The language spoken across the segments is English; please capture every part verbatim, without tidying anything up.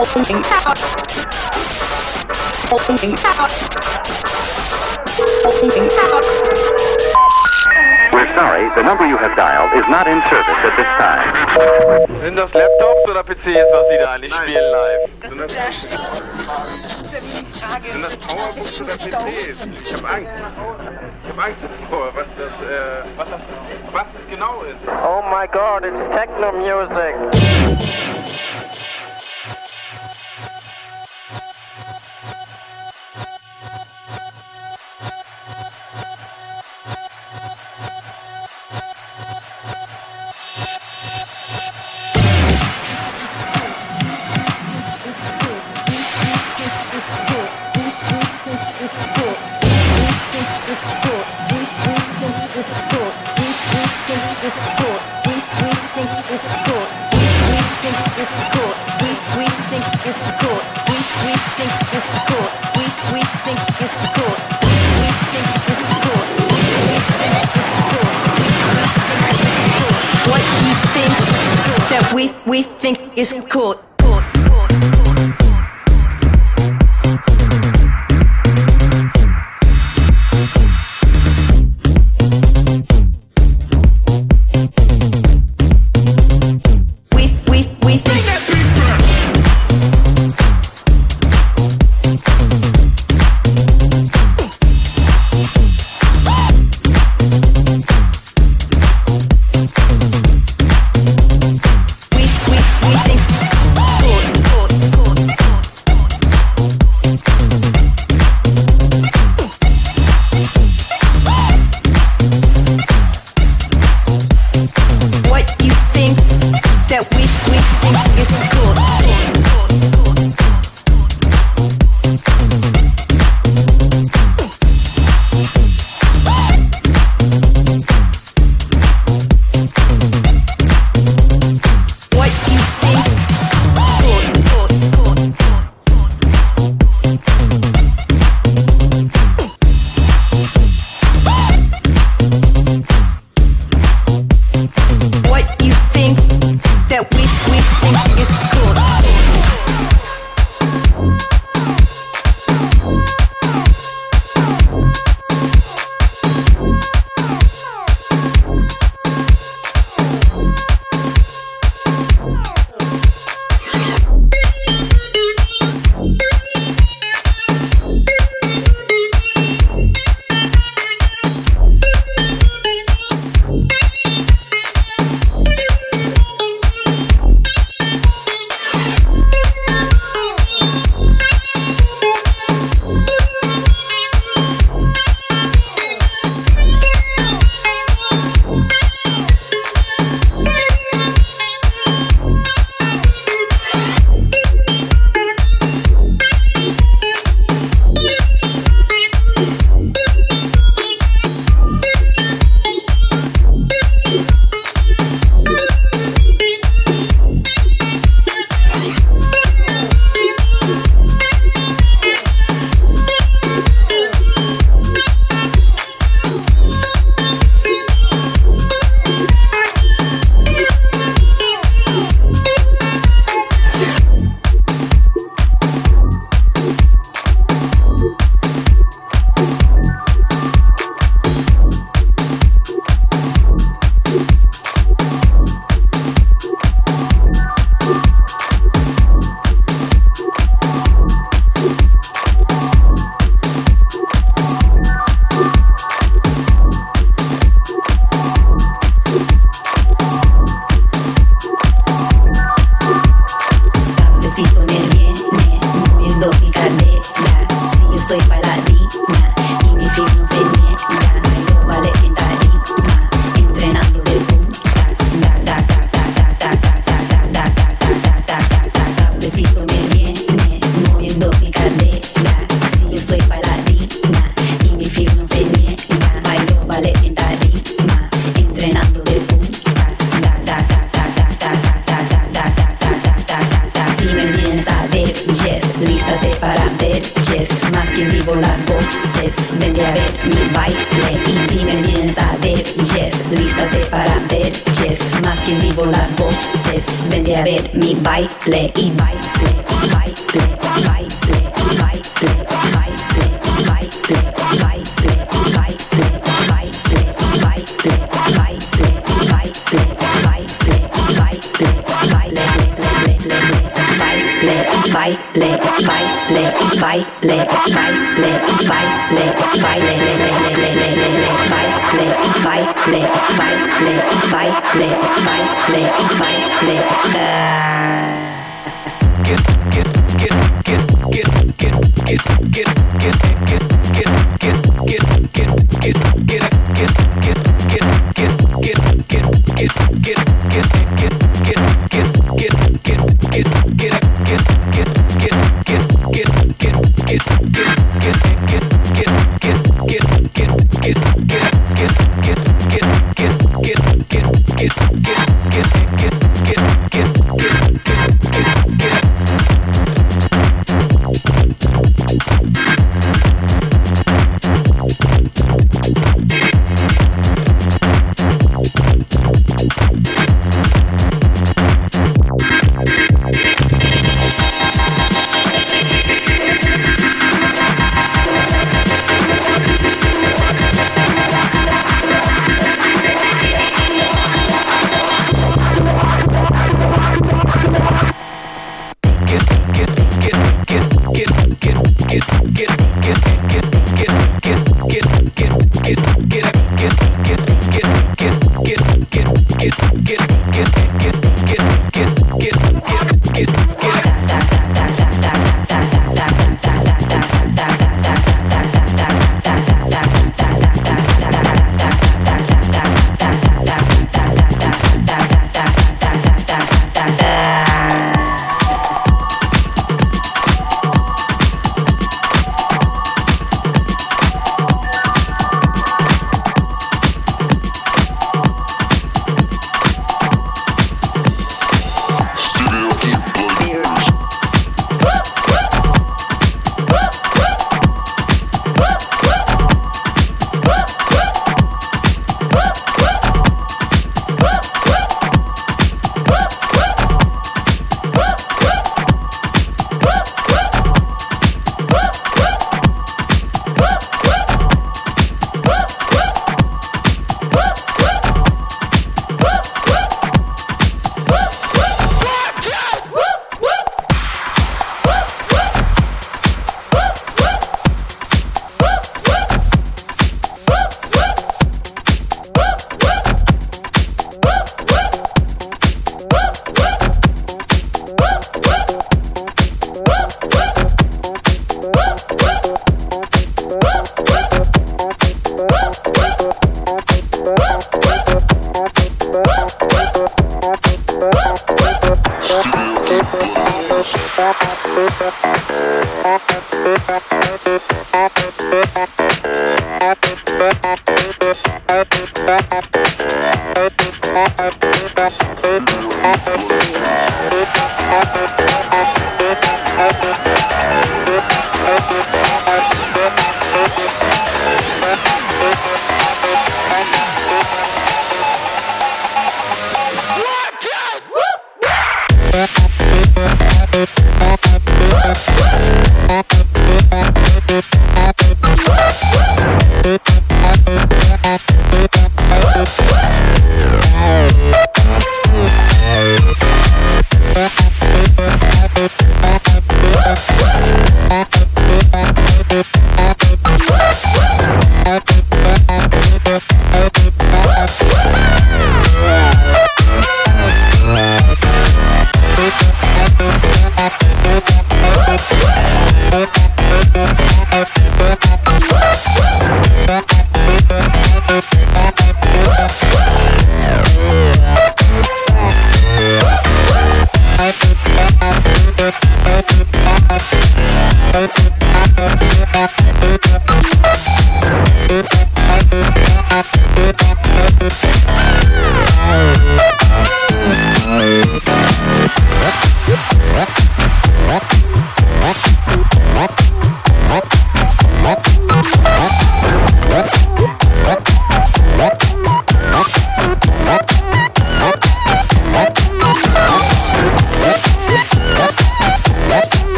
We're sorry, the number you have dialed is not in service at this time. Sind das Laptops oder P Cs, was Sie da eigentlich spielen live? Sind das, sind das Powerbooks oder P Cs? Ich hab Angst. Ich hab Angst davor, was das, äh, was das, was das genau ist. Oh my God, it's techno music. We we think is cool. bitches, más que en vivo las voces. Vente a ver mi baile y si me vienes a ver, yes, lístate para ver, yes, más que en vivo las voces. Vente a ver mi baile y baile, y baile, y baile, y baile, y baile, y baile, y baile, y baile, y baile, y baile, y baile, y baile, y baile, y baile, y baile, y baile, le, le, le, le, le, le, le, baile, y baile, y baile, y baile, y baile, y baile, ah. Get, get, get, get, get, get, get, get, get, get, get, get, get, get, get,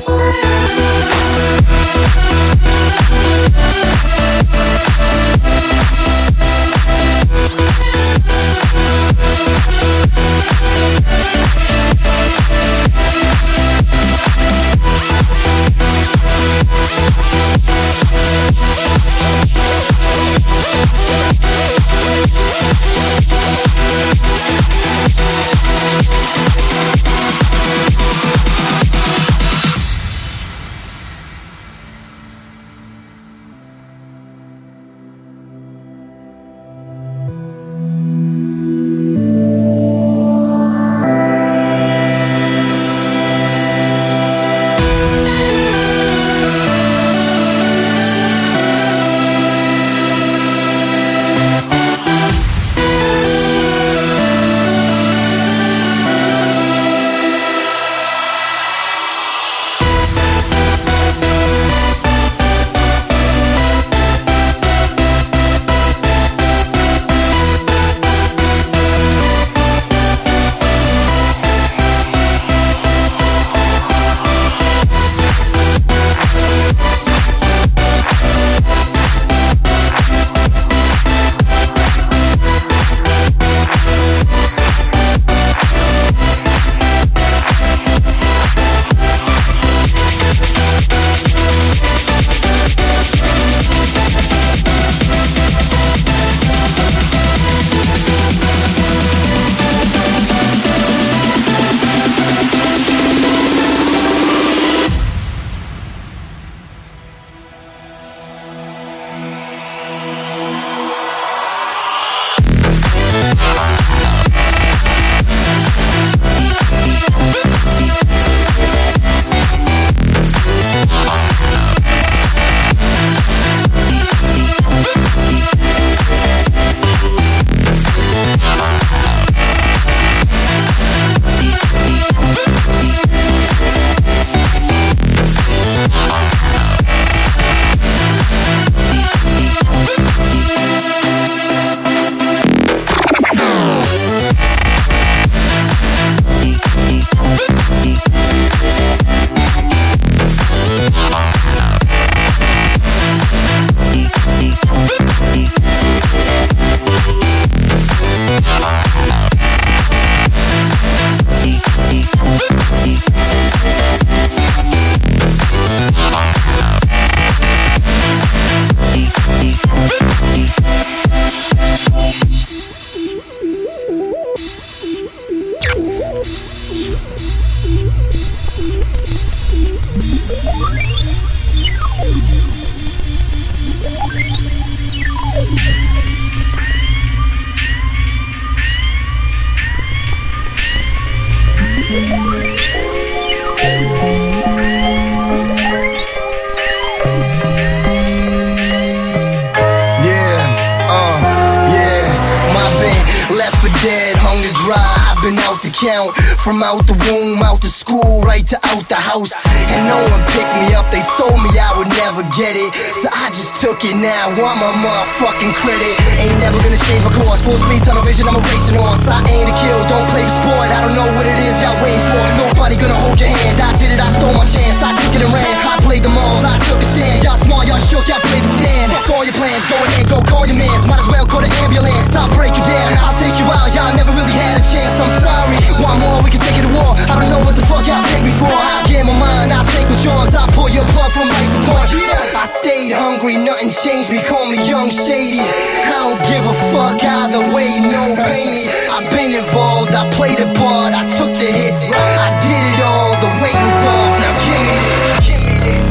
Count from out the womb, out the school, right to out the house. And no one picked me up, they told me I would never get it. So I just took it now, I'm a motherfucking credit. Ain't never gonna change my course, full speed tunnel vision, I'm a racing on. So I ain't a kill, don't play the sport, I don't know what it is y'all waiting for. Nobody gonna hold your hand, I did it, I stole my chance. I took it and ran, I played them all, I took a stand. Y'all small, y'all shook, y'all played the stand. Fuck all your plans, go ahead, go call your mans. Might as well call the ambulance, I'll break you down, I'll take you out. Y'all never really had a chance, I'm sorry. One more, we can take it to war. I don't know what the fuck y'all take me for. I'll get my mind, I'll take what's yours. I'll pull your plug from life's point. I stayed hungry, nothing changed me. Call me Young Shady. I don't give a fuck either way, no baby. I've been involved, I played a part, I took the hits, I did it all, the waiting's off. Now give me this, give me this.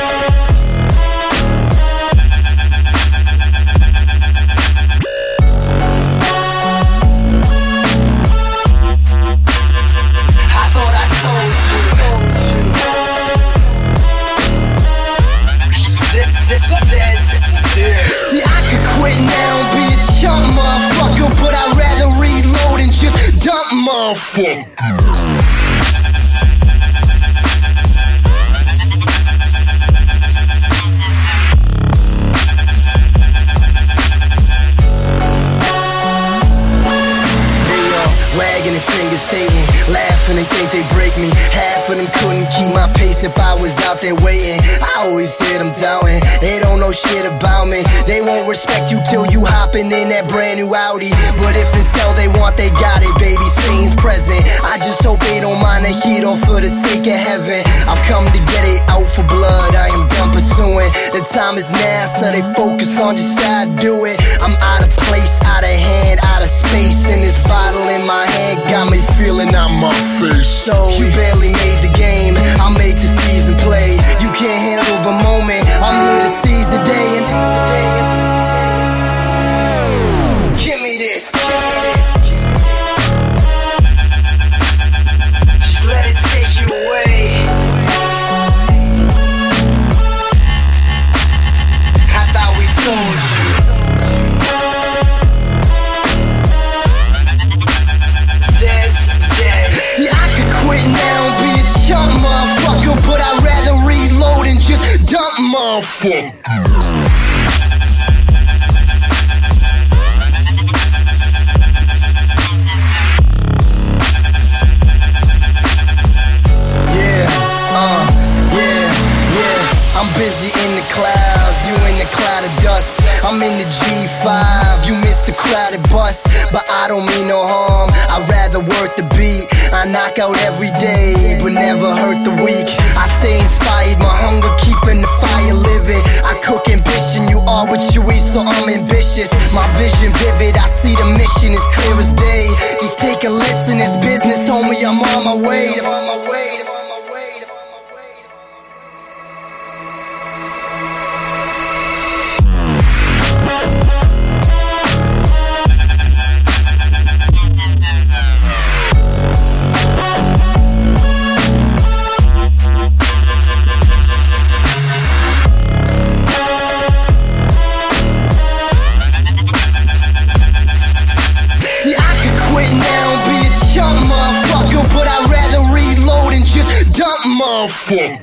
See, I could quit now and be a chump motherfucker, but I'd rather reload and just dump motherfucker. Wagging their fingers, hating, laughing, they think they break me. Half of them couldn't keep my pace if I was out there waiting. I always hear them doubting, they don't know shit about me. They won't respect you till you hopping in that brand new Audi. But if it's hell they want, they got it, baby, scenes present. I just hope they don't mind the heat or for the sake of heaven. I've come to get it out for blood, I am done pursuing. The time is now, so they focus on just how I do it. I'm out of place, out of hand, out of space. And this bottle in my hand got me feeling out my face. So you barely made the game, I'll make the season play. You can't handle the moment, I'm here to seize the day. And give me this. Just let it take you away. I thought we told you. Yeah, I could quit now and be a chump, motherfucker, but I'd rather reload and just dump, motherfucker. I'm busy in the clouds, you in the cloud of dust. I'm in the G five, you missed the crowded bus. But I don't mean no harm, I'd rather work the beat. I knock out every day, but never hurt the weak. I stay inspired, my hunger keeping the fire living. I cook ambition, you are what you eat, so I'm ambitious. My vision vivid, I see the mission as clear as day. Just take a listen, it's business, homie, I'm on my way. I'm on my way, I'm on my way. But I'd rather reload and just dump, motherfucker.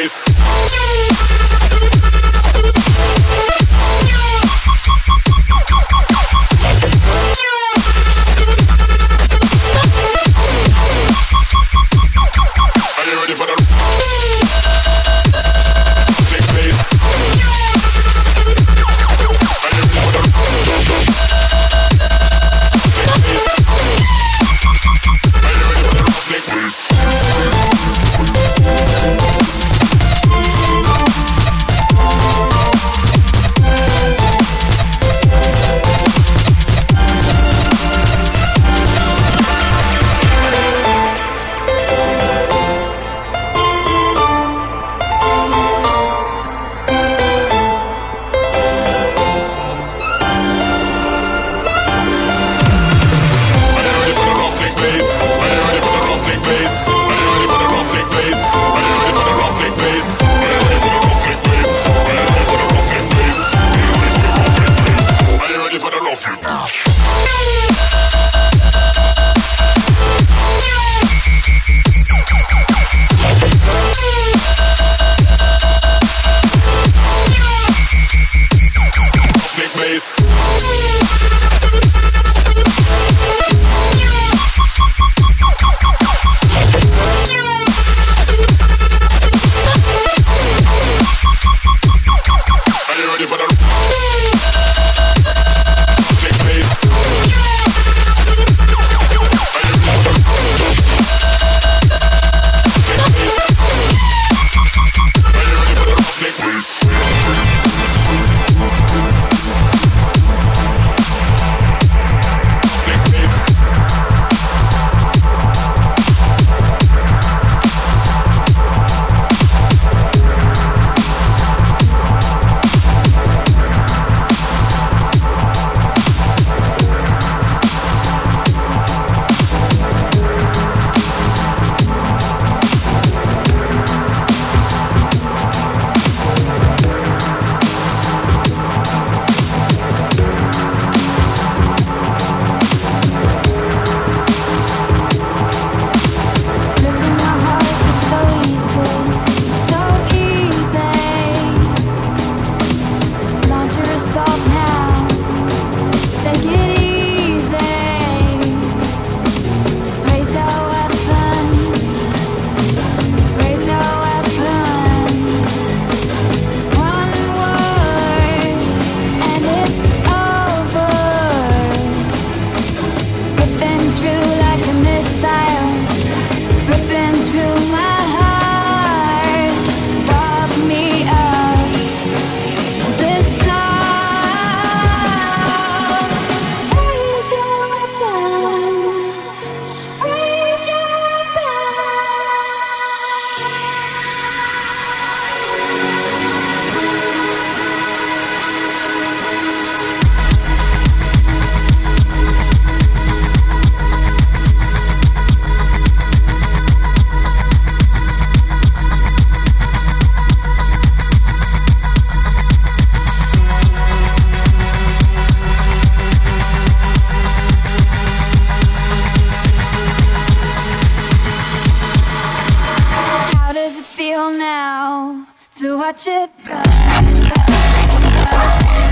to watch it burn.